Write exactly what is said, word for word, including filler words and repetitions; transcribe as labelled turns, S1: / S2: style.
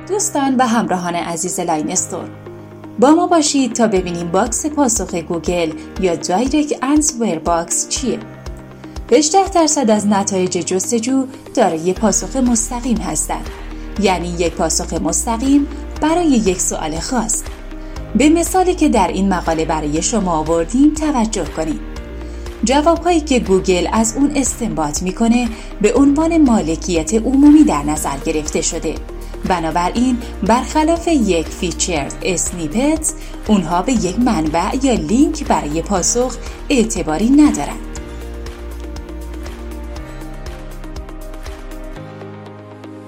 S1: دوستان و همراهان عزیز لاین استور، با ما باشید تا ببینیم باکس پاسخ گوگل یا دایرکت انسور باکس چیه. هجده درصد از نتایج جستجو دارای پاسخ مستقیم هستند، یعنی یک پاسخ مستقیم برای یک سوال خاص. به مثالی که در این مقاله برای شما آوردیم توجه کنید. جوابهایی که گوگل از اون استنباط میکنه به عنوان مالکیت عمومی در نظر گرفته شده. بنابراین برخلاف یک فیچر اسنیپت، اونها به یک منبع یا لینک برای پاسخ اعتباری ندارند.